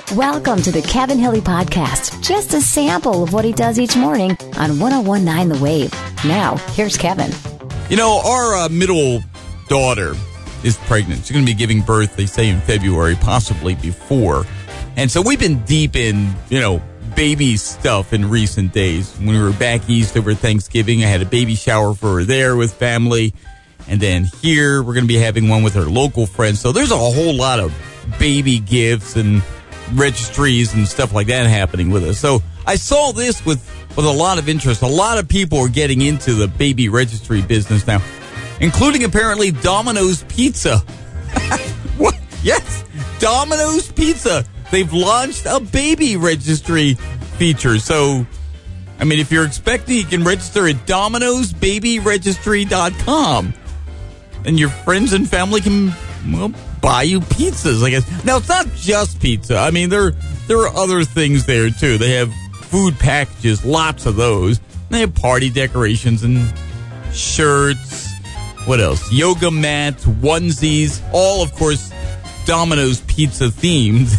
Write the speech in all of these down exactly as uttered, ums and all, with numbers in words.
Welcome to the Kevin Hilly Podcast. Just a sample of what he does each morning on one oh one point nine The Wave. Now, here's Kevin. You know, our uh, middle daughter is pregnant. She's going to be giving birth, they say, in February, possibly before. And so we've been deep in, you know, baby stuff in recent days. When we were back east over Thanksgiving, I had a baby shower for her there with family. And then here, we're going to be having one with her local friends. So there's a whole lot of baby gifts and registries and stuff like that happening with us. So I saw this with, with a lot of interest. A lot of people are getting into the baby registry business now, including apparently Domino's Pizza. What? Yes, Domino's Pizza. They've launched a baby registry feature. So, I mean, if you're expecting, you can register at domino's baby registry dot com. And your friends and family can, well, buy you pizzas, I guess. Now, it's not just pizza. I mean, there, there are other things there, too. They have food packages, lots of those. They have party decorations and shirts. What else? Yoga mats, onesies, all, of course, Domino's Pizza themed.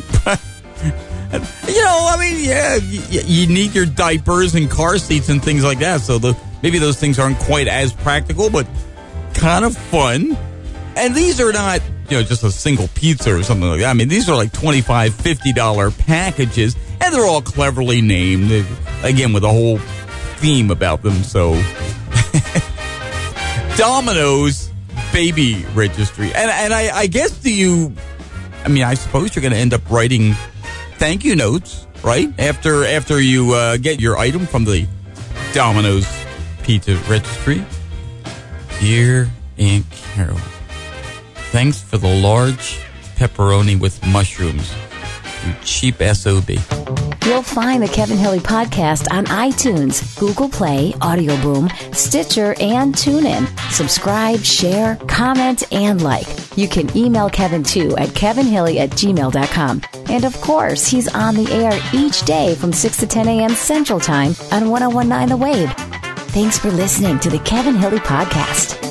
You know, I mean, yeah, you, you need your diapers and car seats and things like that. So the, maybe those things aren't quite as practical, but kind of fun. And these are not, you know, just a single pizza or something like that. I mean, these are like twenty-five dollars, fifty dollars packages, and they're all cleverly named, again, with a whole theme about them. So, Domino's Baby Registry. And, and I, I guess do you, I mean, I suppose you're going to end up writing thank you notes, right? After after you uh, get your item from the Domino's Pizza Registry. Dear Aunt Carol, thanks for the large pepperoni with mushrooms. You cheap S O B. You'll find the Kevin Hilly Podcast on iTunes, Google Play, Audio Boom, Stitcher, and TuneIn. Subscribe, share, comment, and like. You can email Kevin, too, at kevin hilly at gmail dot com. And, of course, he's on the air each day from six to ten a.m. Central Time on one oh one point nine The Wave. Thanks for listening to the Kevin Hilly Podcast.